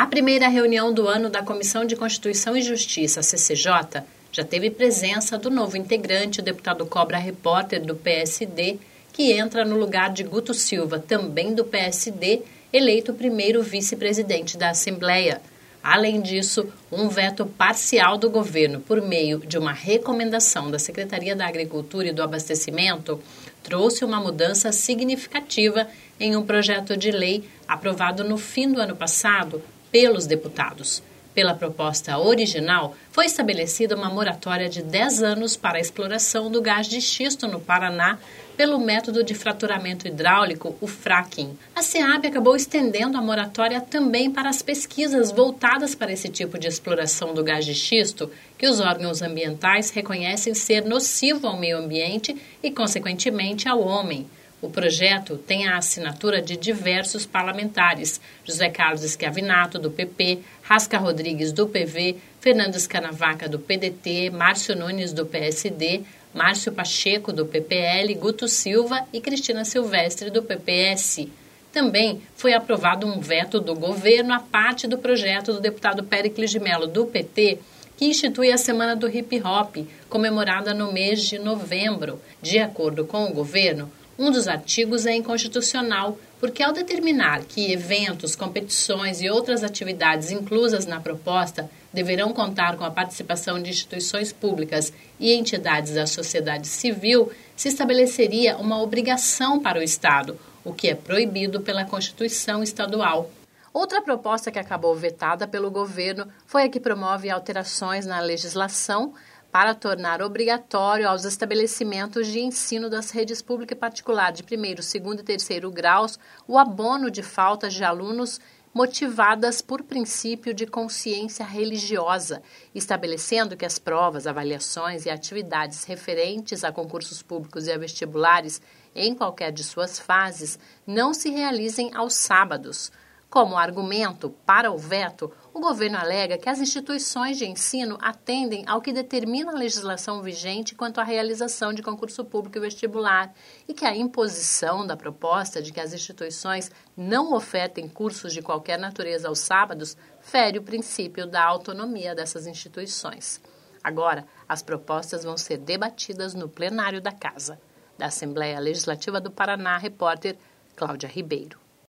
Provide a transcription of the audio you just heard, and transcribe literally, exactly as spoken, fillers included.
A primeira reunião do ano da Comissão de Constituição e Justiça, C C J, já teve presença do novo integrante, o deputado Cobra Repórter do P S D, que entra no lugar de Guto Silva, também do P S D, eleito primeiro vice-presidente da Assembleia. Além disso, um veto parcial do governo por meio de uma recomendação da Secretaria da Agricultura e do Abastecimento trouxe uma mudança significativa em um projeto de lei aprovado no fim do ano passado pelos deputados. Pela proposta original, foi estabelecida uma moratória de dez anos para a exploração do gás de xisto no Paraná pelo método de fraturamento hidráulico, o fracking. A SEAB acabou estendendo a moratória também para as pesquisas voltadas para esse tipo de exploração do gás de xisto, que os órgãos ambientais reconhecem ser nocivo ao meio ambiente e, consequentemente, ao homem. O projeto tem a assinatura de diversos parlamentares: José Carlos Schiavinato, do P P, Rasca Rodrigues, do P V, Fernando Scanavaca, do P D T, Márcio Nunes, do P S D, Márcio Pacheco, do P P L, Guto Silva e Cristina Silvestre, do P P S. Também foi aprovado um veto do governo à parte do projeto do deputado Péricles de Mello, do P T, que institui a Semana do Hip Hop, comemorada no mês de novembro. De acordo com o governo, um dos artigos é inconstitucional, porque ao determinar que eventos, competições e outras atividades inclusas na proposta deverão contar com a participação de instituições públicas e entidades da sociedade civil, se estabeleceria uma obrigação para o Estado, o que é proibido pela Constituição Estadual. Outra proposta que acabou vetada pelo governo foi a que promove alterações na legislação para tornar obrigatório aos estabelecimentos de ensino das redes pública e particular de primeiro, segundo e terceiro graus o abono de faltas de alunos motivadas por princípio de consciência religiosa, estabelecendo que as provas, avaliações e atividades referentes a concursos públicos e a vestibulares, em qualquer de suas fases, não se realizem aos sábados. Como argumento para o veto, o governo alega que as instituições de ensino atendem ao que determina a legislação vigente quanto à realização de concurso público e vestibular e que a imposição da proposta de que as instituições não ofertem cursos de qualquer natureza aos sábados fere o princípio da autonomia dessas instituições. Agora, as propostas vão ser debatidas no plenário da Casa. Da Assembleia Legislativa do Paraná, repórter Cláudia Ribeiro.